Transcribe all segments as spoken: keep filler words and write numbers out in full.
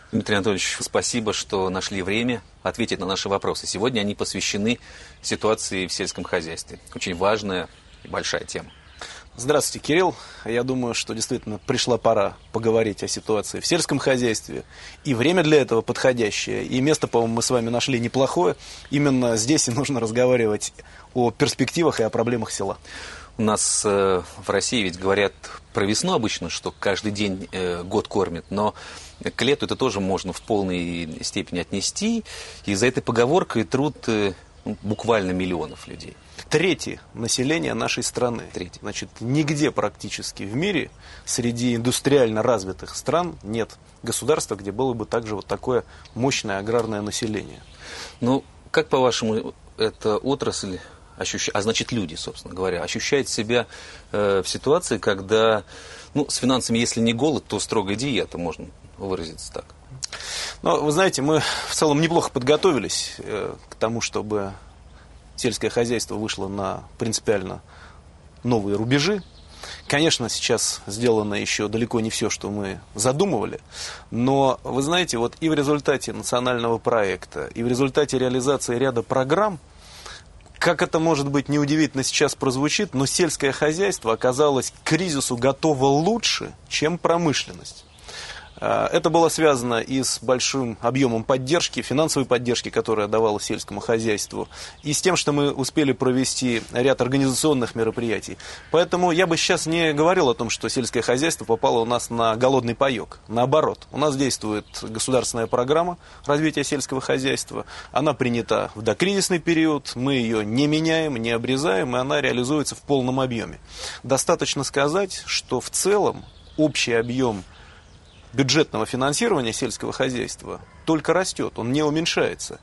Дмитрий Анатольевич, спасибо, что нашли время ответить на наши вопросы. Сегодня они посвящены ситуации в сельском хозяйстве. Очень важная и большая тема. Здравствуйте, Кирилл. Я думаю, что действительно пришла пора поговорить о ситуации в сельском хозяйстве. И время для этого подходящее. И место, по-моему, мы с вами нашли неплохое. Именно здесь и нужно разговаривать о перспективах и о проблемах села. У нас э, в России ведь говорят про весну обычно, что каждый день э, год кормит, но к лету это тоже можно в полной степени отнести. И за этой поговоркой труд э, буквально миллионов людей. Третье население нашей страны. Третье. Значит, нигде практически в мире среди индустриально развитых стран нет государства, где было бы также вот такое мощное аграрное население. Ну, как по-вашему, эта отрасль, ощущ... а значит люди, собственно говоря, ощущает себя э, в ситуации, когда, ну, с финансами, если не голод, то строгая диета, можно выразиться так? Ну, вы знаете, мы в целом неплохо подготовились э, к тому, чтобы сельское хозяйство вышло на принципиально новые рубежи. Конечно, сейчас сделано еще далеко не все, что мы задумывали, но, вы знаете, вот и в результате национального проекта, и в результате реализации ряда программ, как это, может быть, неудивительно сейчас прозвучит, но сельское хозяйство оказалось к кризису готово лучше, чем промышленность. Это было связано и с большим объемом поддержки, финансовой поддержки, которая давала сельскому хозяйству, и с тем, что мы успели провести ряд организационных мероприятий. Поэтому я бы сейчас не говорил о том, что сельское хозяйство попало у нас на голодный паек. Наоборот, у нас действует государственная программа развития сельского хозяйства. Она принята в докризисный период, мы ее не меняем, не обрезаем, и она реализуется в полном объеме. Достаточно сказать, что в целом общий объем бюджетного финансирования сельского хозяйства только растет, он не уменьшается.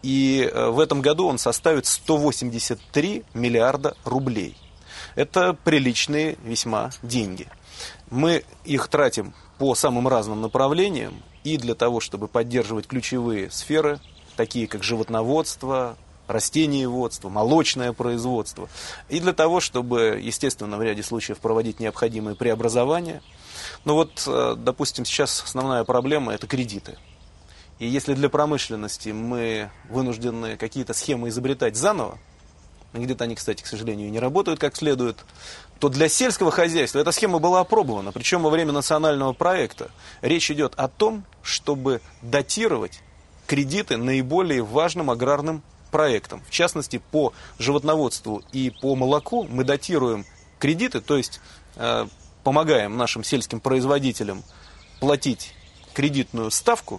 И в этом году он составит сто восемьдесят три миллиарда рублей. Это приличные весьма деньги. Мы их тратим по самым разным направлениям и для того, чтобы поддерживать ключевые сферы, такие как животноводство, растениеводство, молочное производство, и для того, чтобы, естественно, в ряде случаев проводить необходимые преобразования. Ну вот, допустим, сейчас основная проблема – это кредиты. И если для промышленности мы вынуждены какие-то схемы изобретать заново, где-то они, кстати, к сожалению, не работают как следует, то для сельского хозяйства эта схема была опробована. Причем во время национального проекта речь идет о том, чтобы датировать кредиты наиболее важным аграрным проектам. В частности, по животноводству и по молоку мы датируем кредиты, то есть э, помогаем нашим сельским производителям платить кредитную ставку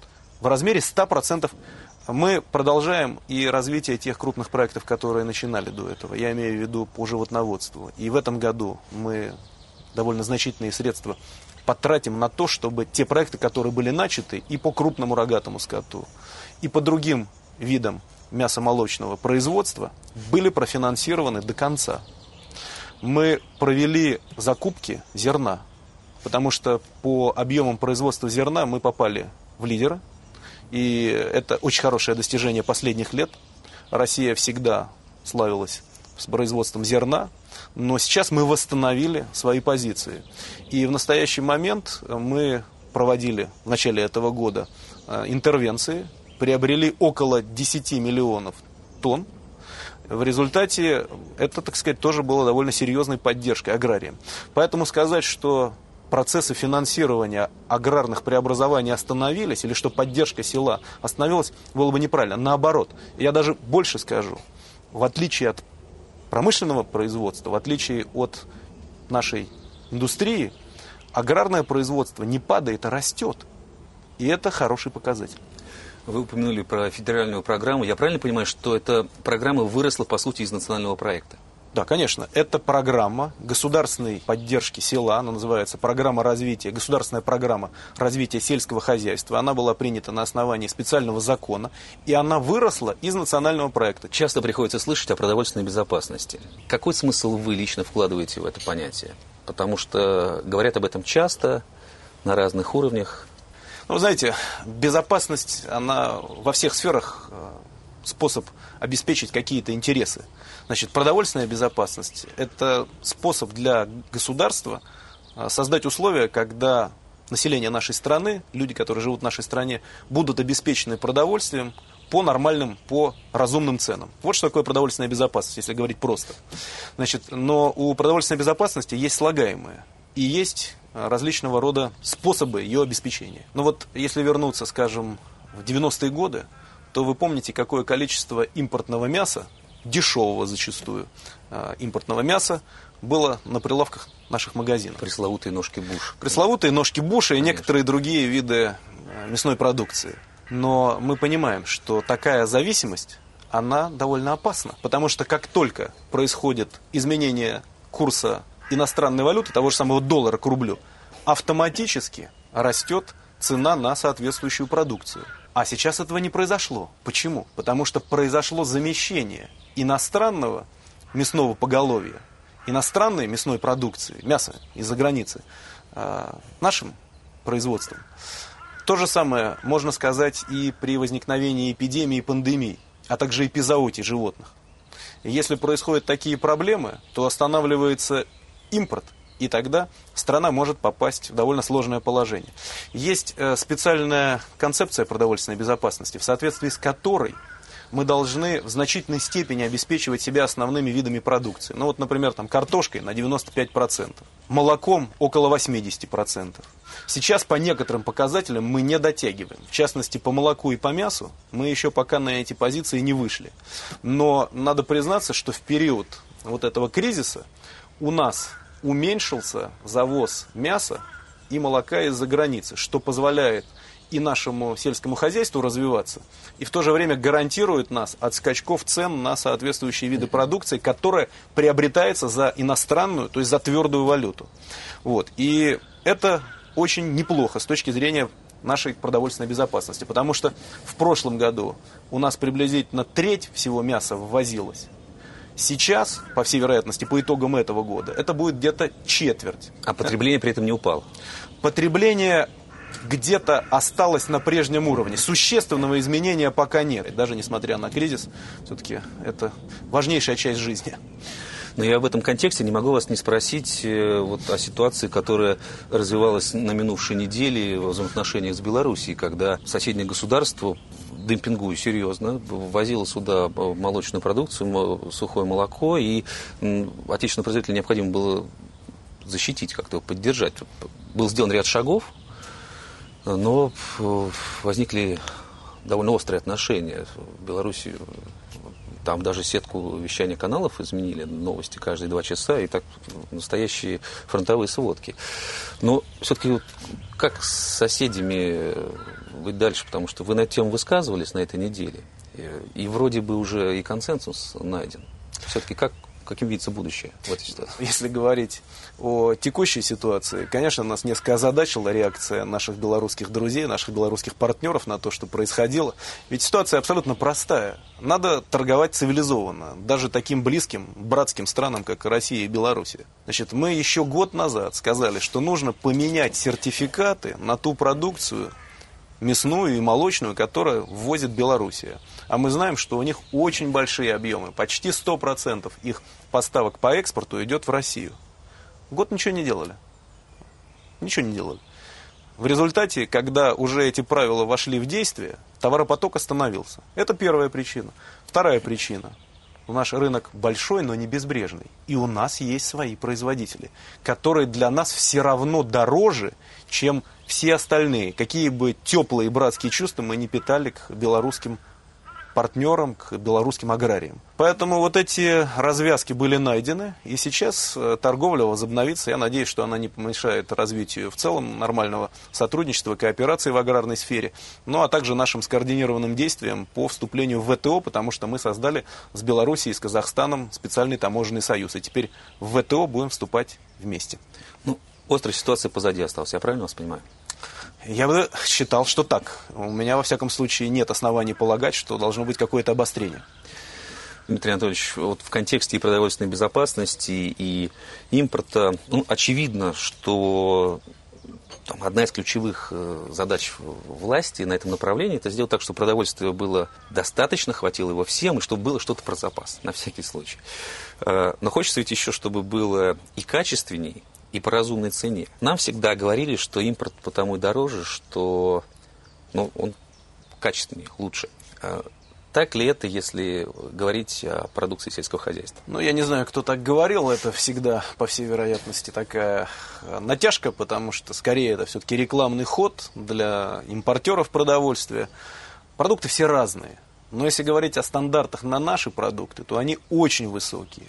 в размере ста процентов. Мы продолжаем и развитие тех крупных проектов, которые начинали до этого. Я имею в виду по животноводству. И в этом году мы довольно значительные средства потратим на то, чтобы те проекты, которые были начаты и по крупному рогатому скоту, и по другим видам мясомолочного производства, были профинансированы до конца. Мы провели закупки зерна, потому что по объемам производства зерна мы попали в лидеры. И это очень хорошее достижение последних лет. Россия всегда славилась с производством зерна, но сейчас мы восстановили свои позиции. И в настоящий момент мы проводили в начале этого года интервенции, приобрели около десяти миллионов тонн. В результате это, так сказать, тоже было довольно серьезной поддержкой аграриям. Поэтому сказать, что процессы финансирования аграрных преобразований остановились, или что поддержка села остановилась, было бы неправильно. Наоборот, я даже больше скажу, в отличие от промышленного производства, в отличие от нашей индустрии, аграрное производство не падает, а растет. И это хороший показатель. Вы упомянули про федеральную программу. Я правильно понимаю, что эта программа выросла, по сути, из национального проекта? Да, конечно. Это программа государственной поддержки села. Она называется программа развития, государственная программа развития сельского хозяйства. Она была принята на основании специального закона. И она выросла из национального проекта. Часто приходится слышать о продовольственной безопасности. Какой смысл вы лично вкладываете в это понятие? Потому что говорят об этом часто, на разных уровнях. Ну, вы знаете, безопасность, она во всех сферах способ обеспечить какие-то интересы. Значит, продовольственная безопасность – это способ для государства создать условия, когда население нашей страны, люди, которые живут в нашей стране, будут обеспечены продовольствием по нормальным, по разумным ценам. Вот что такое продовольственная безопасность, если говорить просто. Значит, но у продовольственной безопасности есть слагаемые и есть различного рода способы ее обеспечения. Ну вот, если вернуться, скажем, в девяностые годы, то вы помните, какое количество импортного мяса, дешевого зачастую импортного мяса, было на прилавках наших магазинов. Пресловутые ножки Буш. Пресловутые ножки Буша и некоторые другие виды мясной продукции. Но мы понимаем, что такая зависимость, она довольно опасна. Потому что как только происходит изменение курса иностранной валюты, того же самого доллара к рублю, автоматически растет цена на соответствующую продукцию. А сейчас этого не произошло. Почему? Потому что произошло замещение иностранного мясного поголовья, иностранной мясной продукции, мяса из-за границы, нашим производством. То же самое можно сказать и при возникновении эпидемии и пандемий, а также эпизоотий животных. И если происходят такие проблемы, то останавливается импорт, и тогда страна может попасть в довольно сложное положение. Есть специальная концепция продовольственной безопасности, в соответствии с которой мы должны в значительной степени обеспечивать себя основными видами продукции. Ну вот, например, там, картошкой на девяносто пять процентов, молоком около восемьдесят процентов. Сейчас по некоторым показателям мы не дотягиваем. В частности, по молоку и по мясу мы еще пока на эти позиции не вышли. Но надо признаться, что в период вот этого кризиса у нас уменьшился завоз мяса и молока из-за границы, что позволяет и нашему сельскому хозяйству развиваться, и в то же время гарантирует нас от скачков цен на соответствующие виды продукции, которая приобретается за иностранную, то есть за твердую валюту. Вот. И это очень неплохо с точки зрения нашей продовольственной безопасности, потому что в прошлом году у нас приблизительно треть всего мяса ввозилась. Сейчас, по всей вероятности, по итогам этого года, это будет где-то четверть. А потребление при этом не упало? Потребление где-то осталось на прежнем уровне. Существенного изменения пока нет. Даже несмотря на кризис, все-таки это важнейшая часть жизни. Но я в этом контексте не могу вас не спросить вот о ситуации, которая развивалась на минувшей неделе в взаимоотношениях с Белоруссией, когда соседнее государство, демпингуя серьезно, ввозило сюда молочную продукцию, сухое молоко, и отечественного производителя необходимо было защитить, как-то его поддержать. Был сделан ряд шагов, но возникли довольно острые отношения. В Беларуси там даже сетку вещания каналов изменили, новости каждые два часа, и так настоящие фронтовые сводки. Но все-таки вот как с соседями быть дальше, потому что вы на эту тему высказывались на этой неделе, и, и вроде бы уже и консенсус найден. Все-таки как каким видится будущее в этой ситуации? Если говорить о текущей ситуации, конечно, нас несколько озадачила реакция наших белорусских друзей, наших белорусских партнеров на то, что происходило. Ведь ситуация абсолютно простая. Надо торговать цивилизованно, даже таким близким, братским странам, как Россия и Белоруссия. Значит, мы еще год назад сказали, что нужно поменять сертификаты на ту продукцию, мясную и молочную, которую ввозит Белоруссия. А мы знаем, что у них очень большие объемы. Почти сто процентов их поставок по экспорту идет в Россию. Год ничего не делали. Ничего не делали. В результате, когда уже эти правила вошли в действие, товаропоток остановился. Это первая причина. Вторая причина. Наш рынок большой, но не безбрежный. И у нас есть свои производители, которые для нас все равно дороже, чем все остальные. Какие бы теплые братские чувства мы не питали к белорусским партнерам, к белорусским аграриям. Поэтому вот эти развязки были найдены, и сейчас торговля возобновится. Я надеюсь, что она не помешает развитию в целом нормального сотрудничества, кооперации в аграрной сфере, ну а также нашим скоординированным действиям по вступлению в ВТО, потому что мы создали с Белоруссией и с Казахстаном специальный таможенный союз, и теперь в ВТО будем вступать вместе. Ну, острая ситуация позади осталась, я правильно вас понимаю? Я бы считал, что так. У меня, во всяком случае, нет оснований полагать, что должно быть какое-то обострение. Дмитрий Анатольевич, вот в контексте и продовольственной безопасности, и импорта, ну, очевидно, что там, одна из ключевых задач власти на этом направлении — это сделать так, чтобы продовольствия было достаточно, хватило его всем, и чтобы было что-то про запас, на всякий случай. Но хочется ведь еще, чтобы было и качественней, и по разумной цене. Нам всегда говорили, что импорт потому и дороже, что ну, он качественнее, лучше. Так ли это, если говорить о продукции сельского хозяйства? Ну, я не знаю, кто так говорил, это всегда, по всей вероятности, такая натяжка, потому что, скорее, это все-таки рекламный ход для импортеров продовольствия. Продукты все разные, но если говорить о стандартах на наши продукты, то они очень высокие.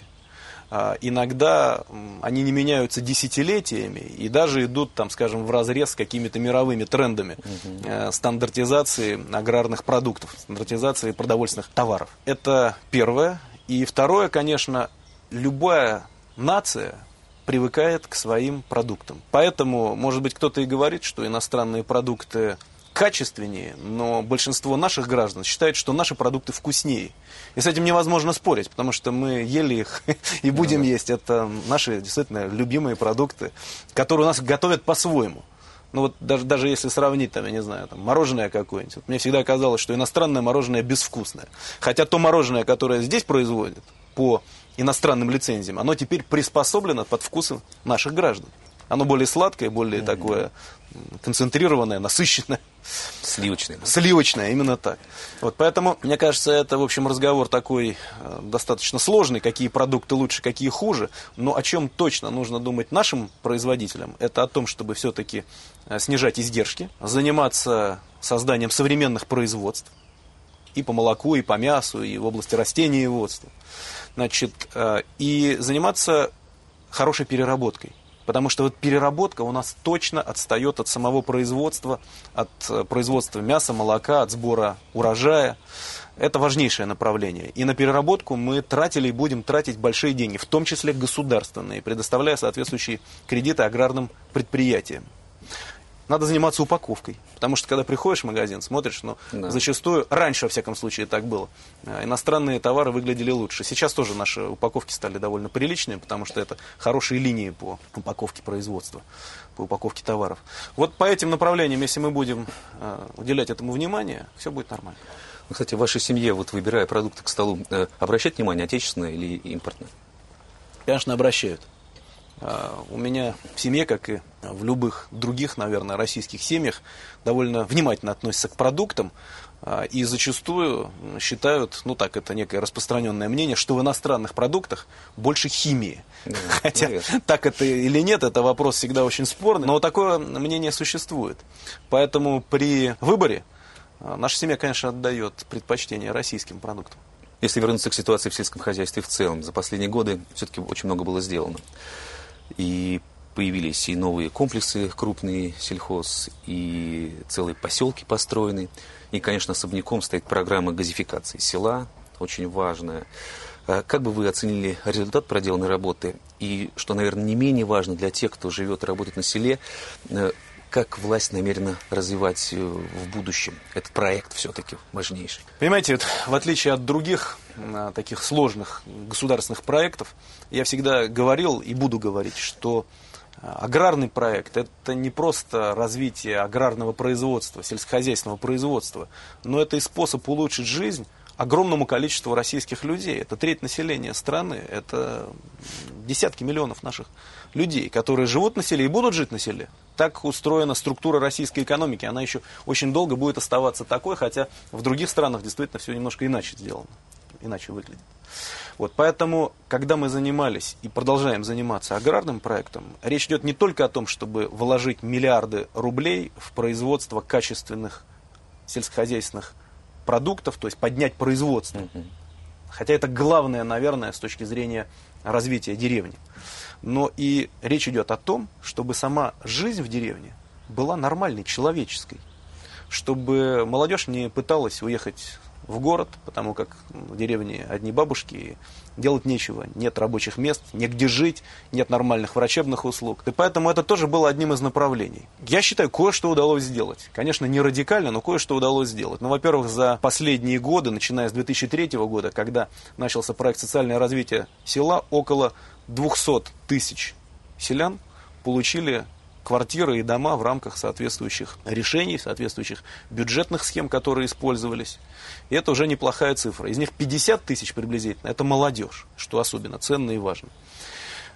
Иногда они не меняются десятилетиями и даже идут, там, скажем, вразрез с какими-то мировыми трендами угу. стандартизации аграрных продуктов, стандартизации продовольственных товаров. Это первое. И второе, конечно, любая нация привыкает к своим продуктам. Поэтому, может быть, кто-то и говорит, что иностранные продукты качественнее, но большинство наших граждан считает, что наши продукты вкуснее. И с этим невозможно спорить, потому что мы ели их и будем ну, да. есть. Это наши действительно любимые продукты, которые у нас готовят по-своему. Ну вот даже, даже если сравнить, там, я не знаю, там, мороженое какое-нибудь. Вот мне всегда казалось, что иностранное мороженое безвкусное. Хотя то мороженое, которое здесь производят по иностранным лицензиям, оно теперь приспособлено под вкусы наших граждан. Оно более сладкое, более mm-hmm. такое концентрированное, насыщенное. Сливочное. Сливочное, именно так. Вот, поэтому, мне кажется, это, в общем, разговор такой э, достаточно сложный, какие продукты лучше, какие хуже. Но о чем точно нужно думать нашим производителям, это о том, чтобы все-таки э, снижать издержки, заниматься созданием современных производств и по молоку, и по мясу, и в области растениеводства. Значит, э, и заниматься хорошей переработкой. Потому что вот переработка у нас точно отстает от самого производства, от производства мяса, молока, от сбора урожая. Это важнейшее направление. И на переработку мы тратили и будем тратить большие деньги, в том числе государственные, предоставляя соответствующие кредиты аграрным предприятиям. Надо заниматься упаковкой. Потому что, когда приходишь в магазин, смотришь, ну, да. зачастую, раньше, во всяком случае, так было, иностранные товары выглядели лучше. Сейчас тоже наши упаковки стали довольно приличными, потому что это хорошие линии по упаковке производства, по упаковке товаров. Вот по этим направлениям, если мы будем э, уделять этому внимание, все будет нормально. Ну, кстати, в вашей семье, вот выбирая продукты к столу, э, обращать внимание, отечественное или импортное? Конечно, обращают. У меня в семье, как и в любых других, наверное, российских семьях, довольно внимательно относятся к продуктам и зачастую считают, ну так, это некое распространенное мнение, что в иностранных продуктах больше химии. Да, Хотя наверное. Так это или нет, это вопрос всегда очень спорный, но такое мнение существует. Поэтому при выборе наша семья, конечно, отдает предпочтение российским продуктам. Если вернуться к ситуации в сельском хозяйстве в целом, за последние годы все-таки очень много было сделано. И появились и новые комплексы крупные сельхоз, и целые поселки построены. И, конечно, особняком стоит программа газификации села, очень важная. Как бы вы оценили результат проделанной работы? И, что, наверное, не менее важно для тех, кто живет и работает на селе, как власть намерена развивать в будущем этот проект все-таки важнейший? Понимаете, вот, в отличие от других а, таких сложных государственных проектов, я всегда говорил и буду говорить, что аграрный проект – это не просто развитие аграрного производства, сельскохозяйственного производства, но это и способ улучшить жизнь огромному количеству российских людей. Это треть населения страны, это десятки миллионов наших людей, которые живут на селе и будут жить на селе. Так устроена структура российской экономики. Она еще очень долго будет оставаться такой, хотя в других странах действительно все немножко иначе сделано, иначе выглядит. Вот, поэтому, когда мы занимались и продолжаем заниматься аграрным проектом, речь идет не только о том, чтобы вложить миллиарды рублей в производство качественных сельскохозяйственных продуктов, то есть поднять производство. Mm-hmm. Хотя это главное, наверное, с точки зрения развития деревни. Но и речь идет о том, чтобы сама жизнь в деревне была нормальной, человеческой. Чтобы молодежь не пыталась уехать в город, потому как в деревне одни бабушки, и делать нечего. Нет рабочих мест, негде жить, нет нормальных врачебных услуг. И поэтому это тоже было одним из направлений. Я считаю, кое-что удалось сделать. Конечно, не радикально, но кое-что удалось сделать. Ну, во-первых, за последние годы, начиная с две тысячи третьего года, когда начался проект «Социальное развитие села», около двухсот тысяч селян получили квартиры и дома в рамках соответствующих решений, соответствующих бюджетных схем, которые использовались. И это уже неплохая цифра. Из них пятьдесят тысяч приблизительно – это молодежь, что особенно ценно и важно.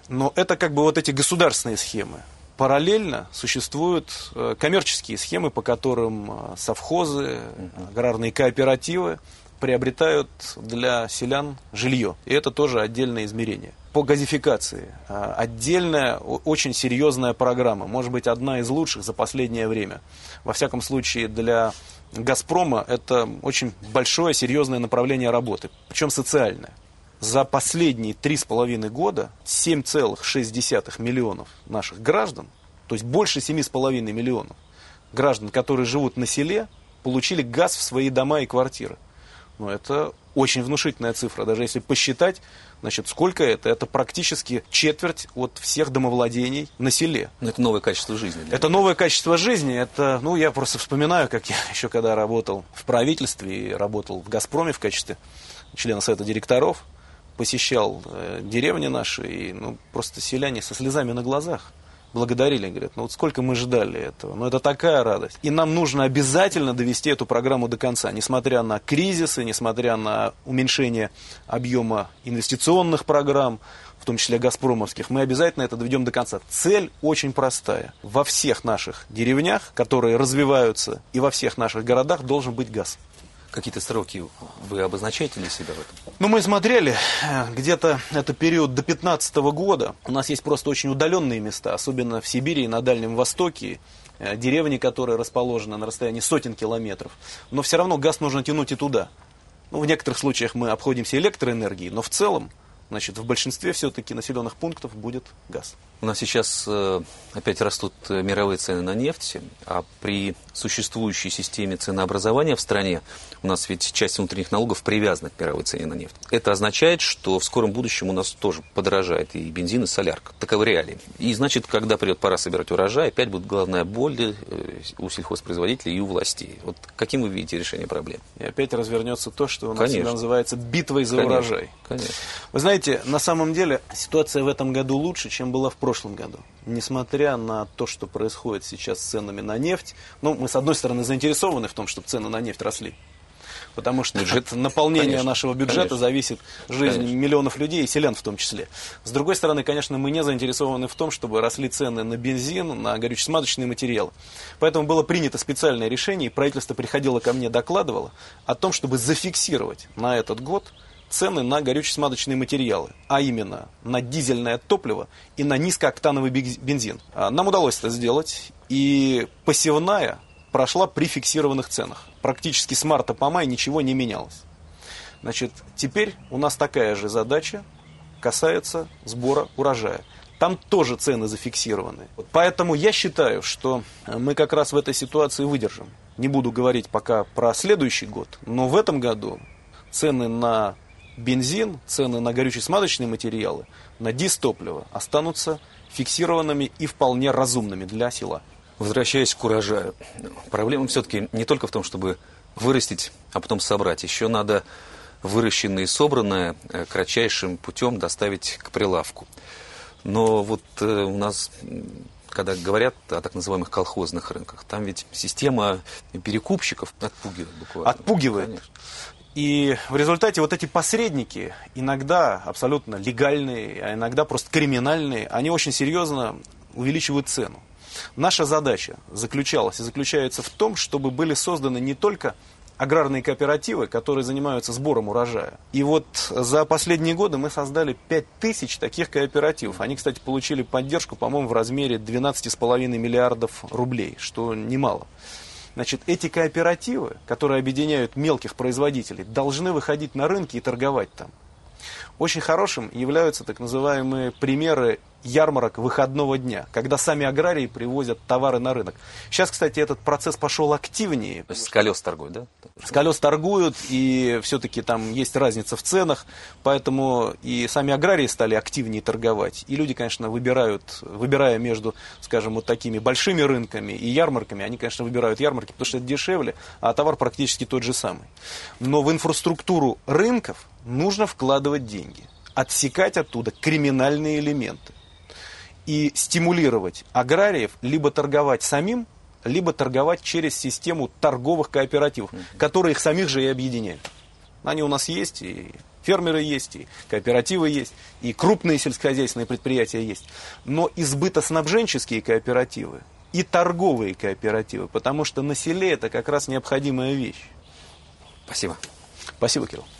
Но это как бы вот эти государственные схемы. Параллельно существуют коммерческие схемы, по которым совхозы, аграрные кооперативы приобретают для селян жилье. И это тоже отдельное измерение. По газификации отдельная, очень серьезная программа. Может быть, одна из лучших за последнее время. Во всяком случае, для «Газпрома» это очень большое, серьезное направление работы. Причем социальное. За последние три с половиной года семь целых шесть десятых миллионов наших граждан, то есть больше семи с половиной миллионов граждан, которые живут на селе, получили газ в свои дома и квартиры. Но это очень внушительная цифра. Даже если посчитать, значит, сколько это? Это практически четверть от всех домовладений на селе. Но это новое качество жизни. Да? Это новое качество жизни. Это, ну, я просто вспоминаю, как я еще когда работал в правительстве и работал в «Газпроме» в качестве члена совета директоров, посещал э, деревни наши, и ну, просто селяне со слезами на глазах благодарили, говорят, ну вот сколько мы ждали этого, ну это такая радость. И нам нужно обязательно довести эту программу до конца, несмотря на кризисы, несмотря на уменьшение объема инвестиционных программ, в том числе газпромовских, мы обязательно это доведем до конца. Цель очень простая. Во всех наших деревнях, которые развиваются, и во всех наших городах должен быть газ. Какие-то сроки вы обозначаете для себя в этом? Ну, мы смотрели, где-то это период до пятнадцатого года. У нас есть просто очень удаленные места, особенно в Сибири и на Дальнем Востоке, деревни, которые расположены на расстоянии сотен километров. Но все равно газ нужно тянуть и туда. Ну, в некоторых случаях мы обходимся электроэнергией, но в целом, значит, в большинстве все-таки населенных пунктов будет газ. У нас сейчас э, опять растут мировые цены на нефть, а при существующей системе ценообразования в стране у нас ведь часть внутренних налогов привязана к мировой цене на нефть. Это означает, что в скором будущем у нас тоже подорожает и бензин, и солярка. Таковы реалии. И значит, когда придет пора собирать урожай, опять будет главная боль у сельхозпроизводителей и у властей. Вот каким вы видите решение проблем? И опять развернется то, что у нас Конечно. называется битвой за Конечно. урожай. Конечно. Вы знаете, на самом деле ситуация в этом году лучше, чем была в прошлом году. Несмотря на то, что происходит сейчас с ценами на нефть, ну, мы, с одной стороны, заинтересованы в том, чтобы цены на нефть росли. Потому что бюджет, от наполнения конечно, нашего бюджета конечно. зависит жизнь конечно. миллионов людей, и селян в том числе. С другой стороны, конечно, мы не заинтересованы в том, чтобы росли цены на бензин, на горюче-смазочные материалы. Поэтому было принято специальное решение, и правительство приходило ко мне, докладывало о том, чтобы зафиксировать на этот год цены на горюче-смазочные материалы, а именно на дизельное топливо и на низкооктановый бензин. Нам удалось это сделать, и посевная прошла при фиксированных ценах. Практически с марта по май ничего не менялось. Значит, теперь у нас такая же задача касается сбора урожая. Там тоже цены зафиксированы. Поэтому я считаю, что мы как раз в этой ситуации выдержим. Не буду говорить пока про следующий год, но в этом году цены на бензин, цены на горюче-смазочные материалы, на дизтопливо останутся фиксированными и вполне разумными для села. Возвращаясь к урожаю, проблема все-таки не только в том, чтобы вырастить, а потом собрать. Еще надо выращенное и собранное кратчайшим путем доставить к прилавку. Но вот у нас, когда говорят о так называемых колхозных рынках, там ведь система перекупщиков отпугивает буквально. Отпугивает. Конечно. И в результате вот эти посредники, иногда абсолютно легальные, а иногда просто криминальные, они очень серьезно увеличивают цену. Наша задача заключалась и заключается в том, чтобы были созданы не только аграрные кооперативы, которые занимаются сбором урожая. И вот за последние годы мы создали пять тысяч таких кооперативов. Они, кстати, получили поддержку, по-моему, в размере двенадцать с половиной миллиардов рублей, что немало. Значит, эти кооперативы, которые объединяют мелких производителей, должны выходить на рынки и торговать там. Очень хорошим являются так называемые примеры ярмарок выходного дня, когда сами аграрии привозят товары на рынок. Сейчас, кстати, этот процесс пошел активнее. То есть с колес торгуют, да? С колес торгуют, и все-таки там есть разница в ценах, поэтому и сами аграрии стали активнее торговать. И люди, конечно, выбирают, выбирая между, скажем, вот такими большими рынками и ярмарками, они, конечно, выбирают ярмарки, потому что это дешевле, а товар практически тот же самый. Но в инфраструктуру рынков нужно вкладывать деньги, отсекать оттуда криминальные элементы и стимулировать аграриев либо торговать самим, либо торговать через систему торговых кооперативов, mm-hmm. которые их самих же и объединяют. Они у нас есть, и фермеры есть, и кооперативы есть, и крупные сельскохозяйственные предприятия есть. Но избытоснабженческие кооперативы и торговые кооперативы, потому что на селе это как раз необходимая вещь. Спасибо. Спасибо, Кирилл.